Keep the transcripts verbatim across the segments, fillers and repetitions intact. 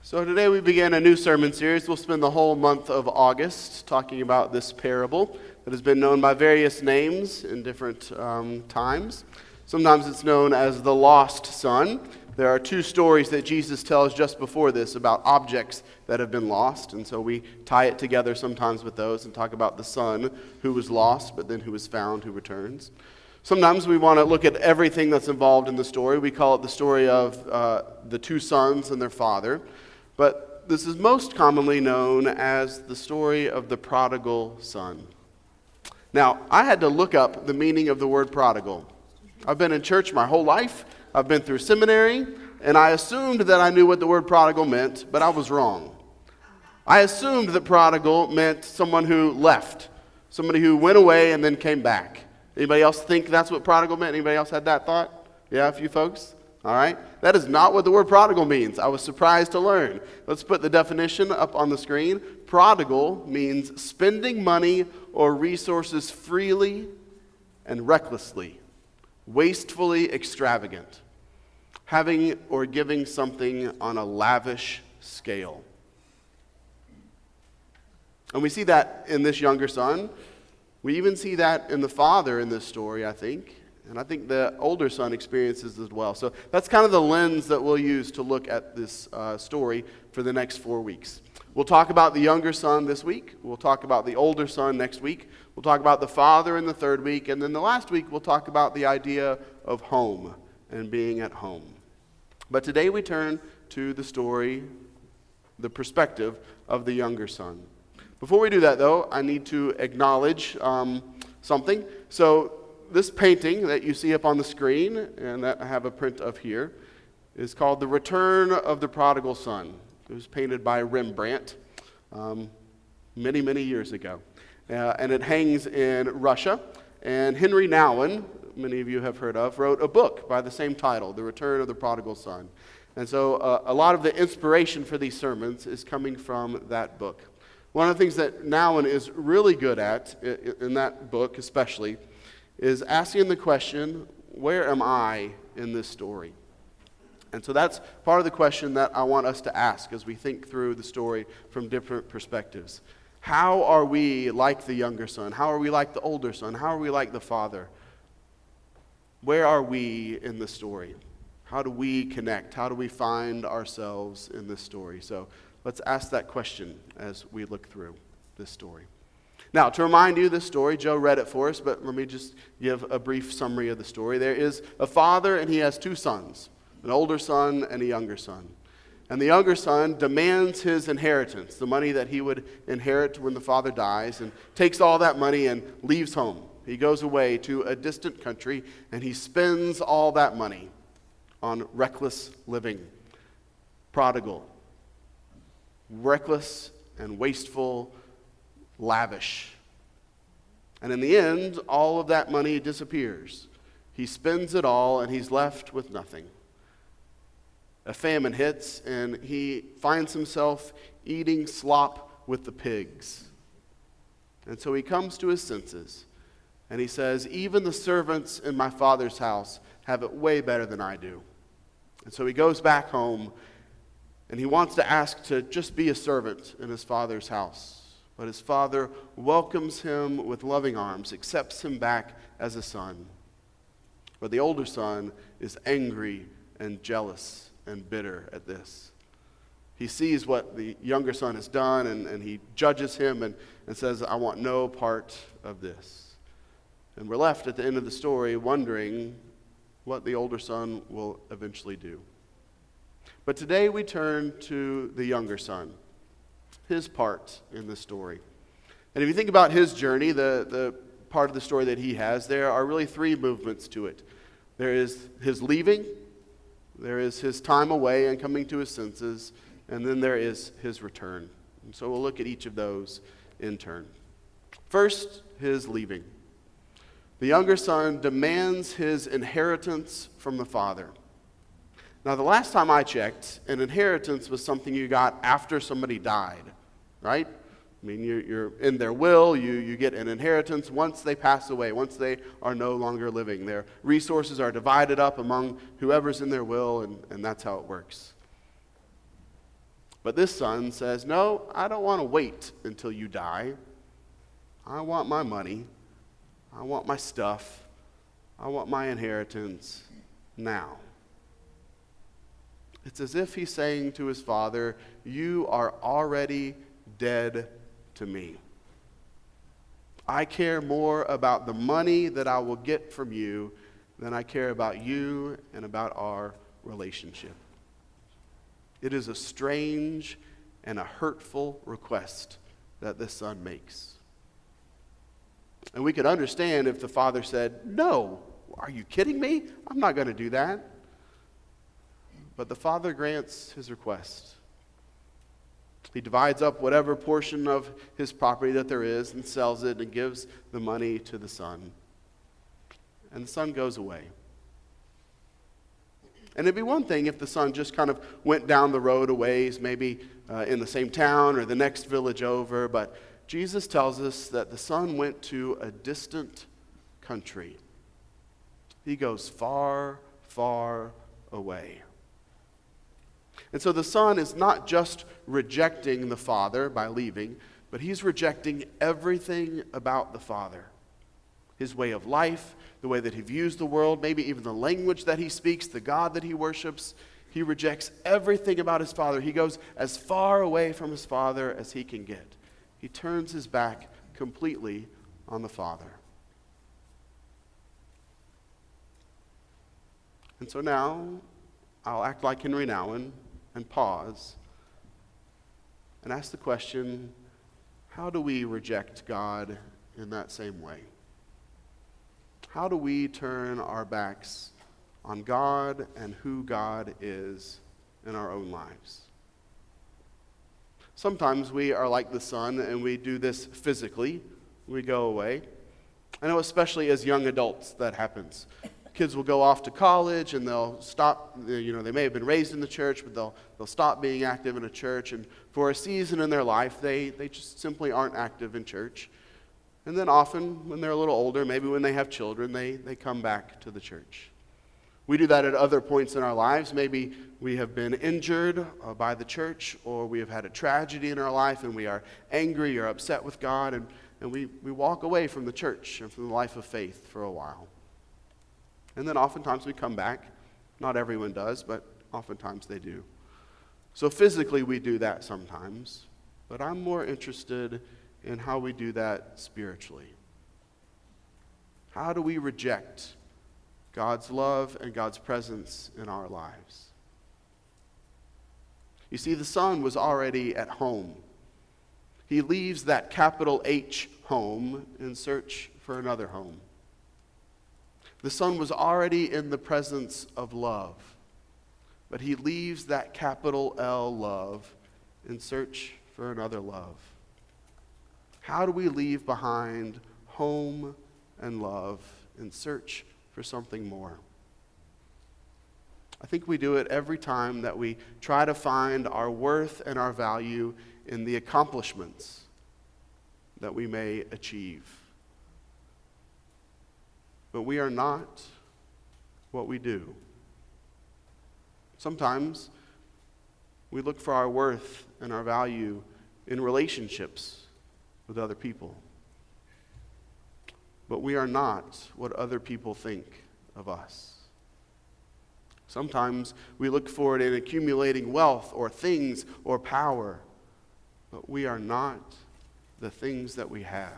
So today we begin a new sermon series. We'll spend the whole month of August talking about this parable that has been known by various names in different um, times. Sometimes it's known as the lost son. There are two stories that Jesus tells just before this about objects that have been lost, and so we tie it together sometimes with those and talk about the son who was lost but then who was found, who returns. Sometimes we want to look at everything that's involved in the story. We call it the story of uh, the two sons and their father. But this is most commonly known as the story of the prodigal son. Now, I had to look up the meaning of the word prodigal. I've been in church my whole life. I've been through seminary, and I assumed that I knew what the word prodigal meant, but I was wrong. I assumed that prodigal meant someone who left, somebody who went away and then came back. Anybody else think that's what prodigal meant? Anybody else had that thought? Yeah, a few folks? All right. That is not what the word prodigal means. I was surprised to learn. Let's put the definition up on the screen. Prodigal means spending money or resources freely and recklessly, wastefully extravagant, having or giving something on a lavish scale. And we see that in this younger son. We even see that in the father in this story, I think. And I think the older son experiences as well. So that's kind of the lens that we'll use to look at this uh, story for the next four weeks. We'll talk about the younger son this week. We'll talk about the older son next week. We'll talk about the father in the third week. And then the last week, we'll talk about the idea of home and being at home. But today we turn to the story, the perspective of the younger son. Before we do that, though, I need to acknowledge um, something. So this painting that you see up on the screen, and that I have a print of here, is called The Return of the Prodigal Son. It was painted by Rembrandt um, many, many years ago. Uh, and it hangs in Russia. And Henry Nouwen, many of you have heard of, wrote a book by the same title, The Return of the Prodigal Son. And so uh, a lot of the inspiration for these sermons is coming from that book. One of the things that Nouwen is really good at, in that book especially, is asking the question, where am I in this story? And so that's part of the question that I want us to ask as we think through the story from different perspectives. How are we like the younger son? How are we like the older son? How are we like the father? Where are we in the story? How do we connect? How do we find ourselves in this story? So let's ask that question as we look through this story. Now, to remind you this story, Joe read it for us, but let me just give a brief summary of the story. There is a father, and he has two sons, an older son and a younger son. And the younger son demands his inheritance, the money that he would inherit when the father dies, and takes all that money and leaves home. He goes away to a distant country, and he spends all that money on reckless living. Prodigal. Reckless and wasteful, lavish. And in the end, all of that money disappears. He spends it all, and he's left with nothing. A famine hits, and he finds himself eating slop with the pigs. And so he comes to his senses, and he says, even the servants in my father's house have it way better than I do. And so he goes back home, and he wants to ask to just be a servant in his father's house. But his father welcomes him with loving arms, accepts him back as a son. But the older son is angry and jealous and bitter at this. He sees what the younger son has done, and, and he judges him and, and says, I want no part of this. And we're left at the end of the story wondering what the older son will eventually do. But today we turn to the younger son, his part in the story. And if you think about his journey, the, the part of the story that he has, there are really three movements to it. There is his leaving, there is his time away and coming to his senses, and then there is his return. And so we'll look at each of those in turn. First, his leaving. The younger son demands his inheritance from the father. Now, the last time I checked, an inheritance was something you got after somebody died, right? I mean, you're, you're in their will, you, you get an inheritance once they pass away, once they are no longer living. Their resources are divided up among whoever's in their will, and, and that's how it works. But this son says, no, I don't want to wait until you die. I want my money. I want my stuff. I want my inheritance now. It's as if he's saying to his father, you are already dead to me. I care more about the money that I will get from you than I care about you and about our relationship. It is a strange and a hurtful request that this son makes. And we could understand if the father said, no, are you kidding me? I'm not going to do that. But the father grants his request. He divides up whatever portion of his property that there is and sells it and gives the money to the son. And the son goes away. And it'd be one thing if the son just kind of went down the road a ways, maybe uh, in the same town or the next village over, but Jesus tells us that the son went to a distant country. He goes far, far away. And so the son is not just rejecting the father by leaving, but he's rejecting everything about the father. His way of life, the way that he views the world, maybe even the language that he speaks, the God that he worships. He rejects everything about his father. He goes as far away from his father as he can get. He turns his back completely on the father. And so now, I'll act like Henry Nouwen and pause and ask the question, how do we reject God in that same way? How do we turn our backs on God and who God is in our own lives? Sometimes we are like the son and we do this physically. We go away. I know especially as young adults that happens. Kids will go off to college and they'll stop, you know, they may have been raised in the church, but they'll they'll stop being active in a church. And for a season in their life, they, they just simply aren't active in church. And then often, when they're a little older, maybe when they have children, they, they come back to the church. We do that at other points in our lives. Maybe we have been injured uh, by the church, or we have had a tragedy in our life and we are angry or upset with God, and, and we, we walk away from the church and from the life of faith for a while. And then oftentimes we come back. Not everyone does, but oftentimes they do. So physically we do that sometimes, but I'm more interested in how we do that spiritually. How do we reject God's love and God's presence in our lives? You see, the son was already at home. He leaves that capital H home in search for another home. The son was already in the presence of love, but he leaves that capital L love in search for another love. How do we leave behind home and love in search for something more? I think we do it every time that we try to find our worth and our value in the accomplishments that we may achieve. But we are not what we do. Sometimes we look for our worth and our value in relationships with other people. But we are not what other people think of us. Sometimes we look for it in accumulating wealth or things or power, but we are not the things that we have.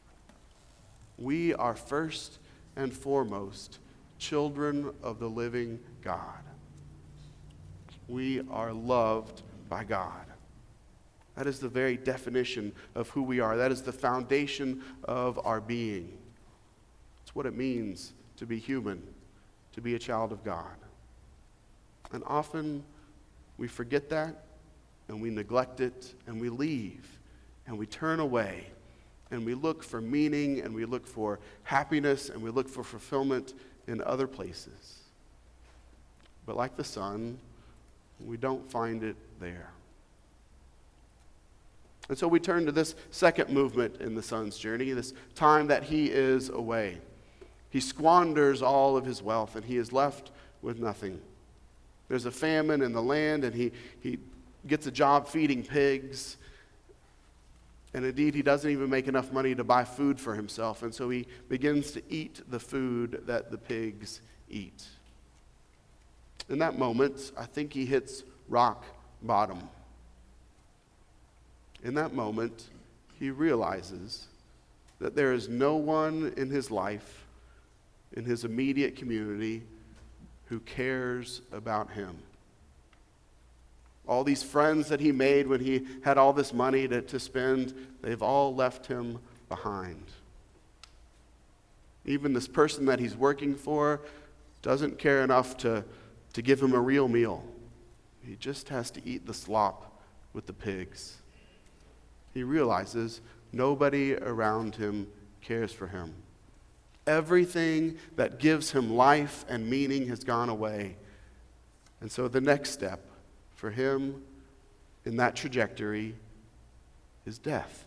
We are first and foremost children of the living God. We are loved by God. That is the very definition of who we are. That is the foundation of our being. It's what it means to be human, to be a child of God. And often we forget that, and we neglect it, and we leave, and we turn away, and we look for meaning, and we look for happiness, and we look for fulfillment in other places. But like the son, we don't find it there. And so we turn to this second movement in the son's journey, this time that he is away. He squanders all of his wealth, and he is left with nothing. There's a famine in the land, and he, he gets a job feeding pigs. And indeed, he doesn't even make enough money to buy food for himself. And so he begins to eat the food that the pigs eat. In that moment, I think he hits rock bottom. In that moment, he realizes that there is no one in his life, in his immediate community, who cares about him. All these friends that he made when he had all this money to, to spend, they've all left him behind. Even this person that he's working for doesn't care enough to, to give him a real meal. He just has to eat the slop with the pigs. He realizes nobody around him cares for him. Everything that gives him life and meaning has gone away. And so the next step for him in that trajectory is death.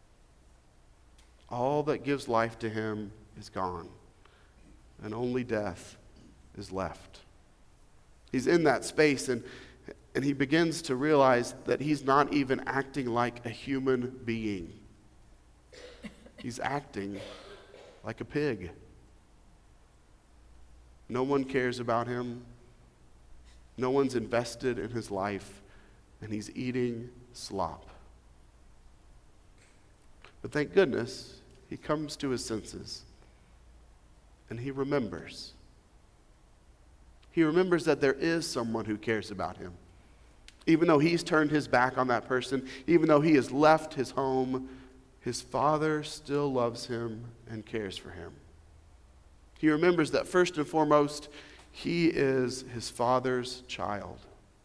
All that gives life to him is gone, and only death is left. He's in that space, and, and he begins to realize that he's not even acting like a human being. He's acting like a pig. No one cares about him. No one's invested in his life, and he's eating slop. But thank goodness, he comes to his senses, and he remembers. He remembers that there is someone who cares about him. Even though he's turned his back on that person, even though he has left his home, his Father still loves him and cares for him. He remembers that first and foremost, he is his Father's child.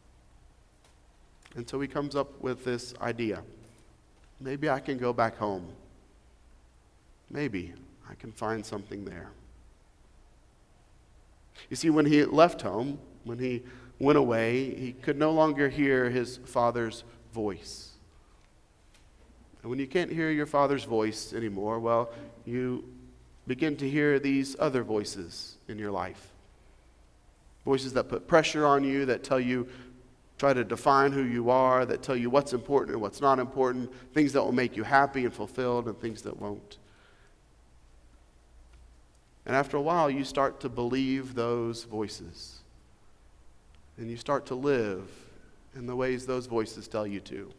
And so he comes up with this idea. Maybe I can go back home. Maybe I can find something there. You see, when he left home, when he went away, he could no longer hear his father's voice. And when you can't hear your father's voice anymore, well, you begin to hear these other voices in your life. Voices that put pressure on you, that tell you, try to define who you are, that tell you what's important and what's not important, things that will make you happy and fulfilled and things that won't. And after a while, you start to believe those voices. And you start to live in the ways those voices tell you to.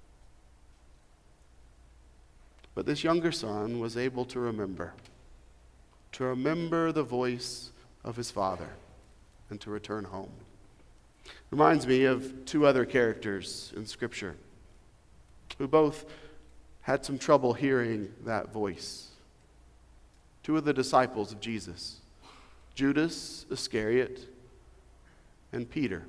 But this younger son was able to remember, to remember the voice of his father and to return home. Reminds me of two other characters in Scripture who both had some trouble hearing that voice. Two of the disciples of Jesus, Judas Iscariot and Peter.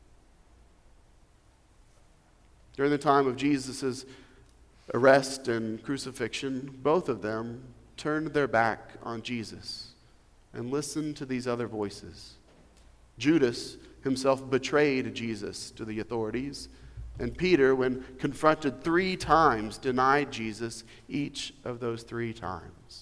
During the time of Jesus' arrest and crucifixion, both of them turned their back on Jesus and listened to these other voices. Judas himself betrayed Jesus to the authorities, and Peter, when confronted three times, denied Jesus each of those three times.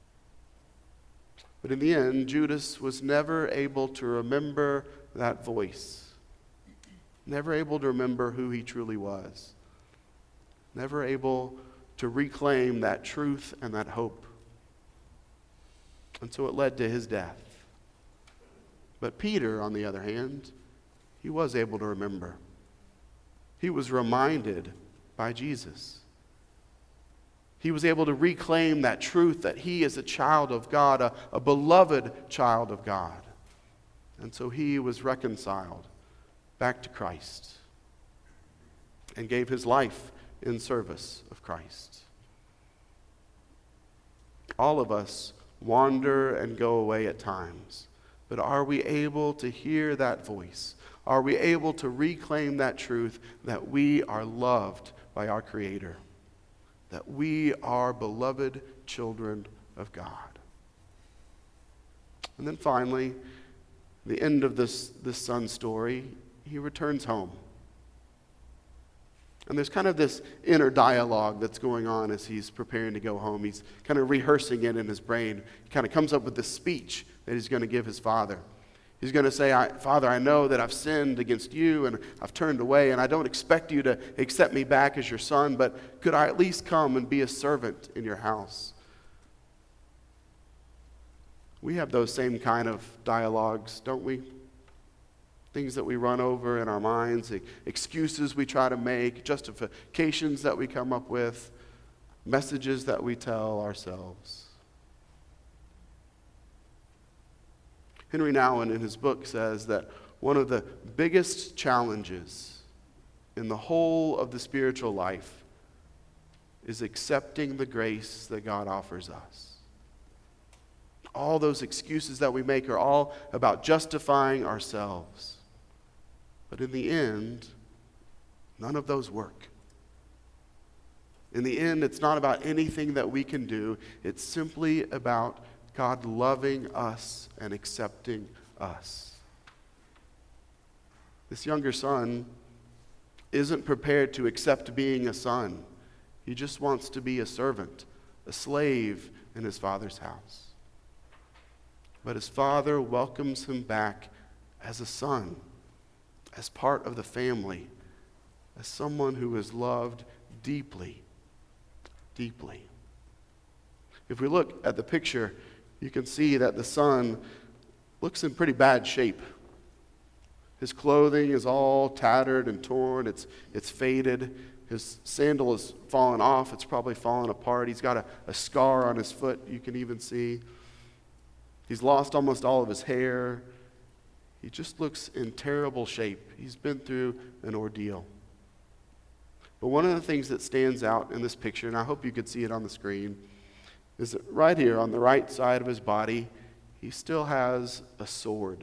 But in the end, Judas was never able to remember that voice, never able to remember who he truly was, never able to reclaim that truth and that hope. And so it led to his death. But Peter, on the other hand, he was able to remember. He was reminded by Jesus. He was able to reclaim that truth that he is a child of God, a, a beloved child of God. And so he was reconciled back to Christ and gave his life in service of Christ. All of us wander and go away at times. But are we able to hear that voice? Are we able to reclaim that truth that we are loved by our Creator? That we are beloved children of God? And then finally, the end of this, this son story, he returns home. And there's kind of this inner dialogue that's going on as he's preparing to go home. He's kind of rehearsing it in his brain. He kind of comes up with this speech that he's going to give his father. He's going to say, I, Father, I know that I've sinned against you and I've turned away, and I don't expect you to accept me back as your son, but could I at least come and be a servant in your house? We have those same kind of dialogues, don't we? Things that we run over in our minds, excuses we try to make, justifications that we come up with, messages that we tell ourselves. Henry Nouwen in his book says that one of the biggest challenges in the whole of the spiritual life is accepting the grace that God offers us. All those excuses that we make are all about justifying ourselves. But in the end, none of those work. In the end, it's not about anything that we can do. It's simply about God loving us and accepting us. This younger son isn't prepared to accept being a son. He just wants to be a servant, a slave in his father's house. But his father welcomes him back as a son, as part of the family, as someone who is loved deeply, deeply. If we look at the picture, you can see that the son looks in pretty bad shape. His clothing is all tattered and torn. It's, it's faded. His sandal is fallen off. It's probably fallen apart. He's got a, a scar on his foot, you can even see. He's lost almost all of his hair. He just looks in terrible shape. He's been through an ordeal. But one of the things that stands out in this picture, and I hope you could see it on the screen, is that right here on the right side of his body, he still has a sword.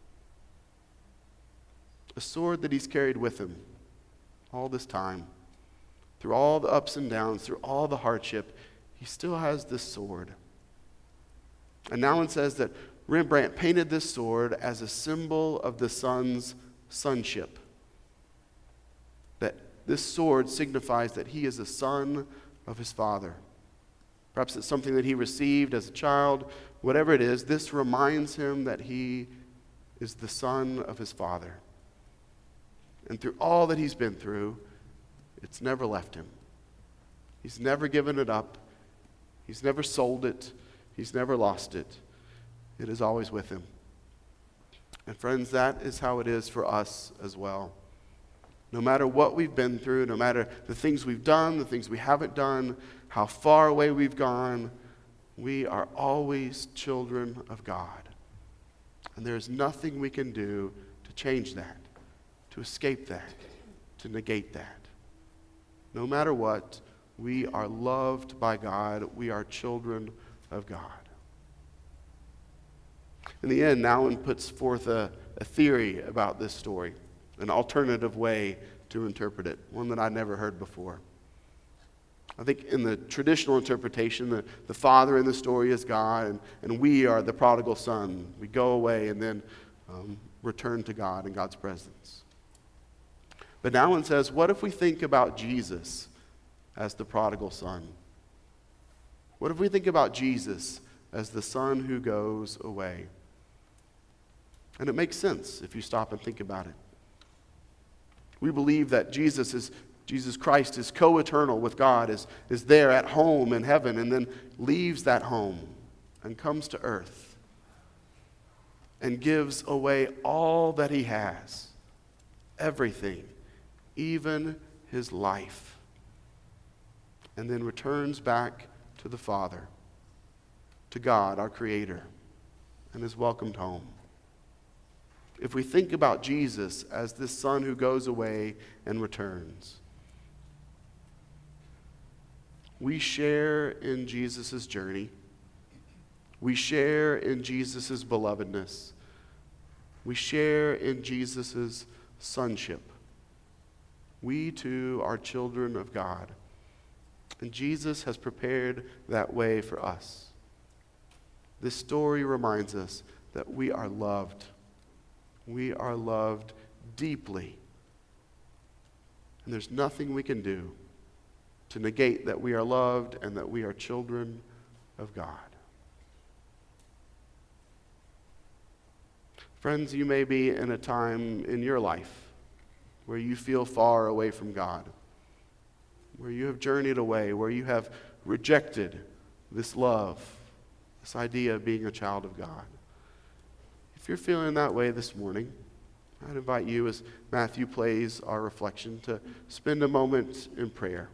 A sword that he's carried with him all this time. Through all the ups and downs, through all the hardship, he still has this sword. And Nouwen says that Rembrandt painted this sword as a symbol of the son's sonship. That this sword signifies that he is a son of his father. Perhaps it's something that he received as a child. Whatever it is, this reminds him that he is the son of his father. And through all that he's been through, it's never left him. He's never given it up. He's never sold it. He's never lost it. It is always with him. And friends, that is how it is for us as well. No matter what we've been through, no matter the things we've done, the things we haven't done, how far away we've gone, we are always children of God. And there's nothing we can do to change that, to escape that, to negate that. No matter what, we are loved by God. We are children of God. In the end, Nouwen puts forth a, a theory about this story, an alternative way to interpret it, one that I'd never heard before. I think in the traditional interpretation, the, the father in the story is God, and, and we are the prodigal son. We go away and then um, return to God in God's presence. But Nouwen says, what if we think about Jesus as the prodigal son? What if we think about Jesus as the son who goes away? And it makes sense if you stop and think about it. We believe that Jesus is Jesus Christ is co-eternal with God, is, is there at home in heaven, and then leaves that home and comes to earth and gives away all that he has, everything, even his life, and then returns back to the Father, to God, our Creator, and is welcomed home. If we think about Jesus as this son who goes away and returns, we share in Jesus' journey. We share in Jesus' belovedness. We share in Jesus' sonship. We too are children of God. And Jesus has prepared that way for us. This story reminds us that we are loved. We are loved deeply. And there's nothing we can do to negate that we are loved and that we are children of God. Friends, you may be in a time in your life where you feel far away from God, where you have journeyed away, where you have rejected this love, this idea of being a child of God. If you're feeling that way this morning, I'd invite you, as Matthew plays our reflection, to spend a moment in prayer,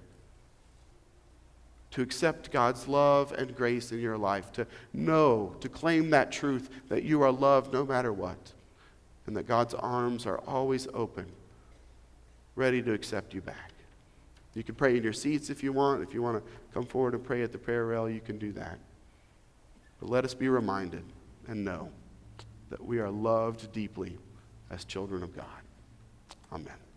to accept God's love and grace in your life, to know, to claim that truth that you are loved no matter what, and that God's arms are always open, ready to accept you back. You can pray in your seats if you want. If you want to come forward and pray at the prayer rail, you can do that. But let us be reminded and know that we are loved deeply as children of God. Amen.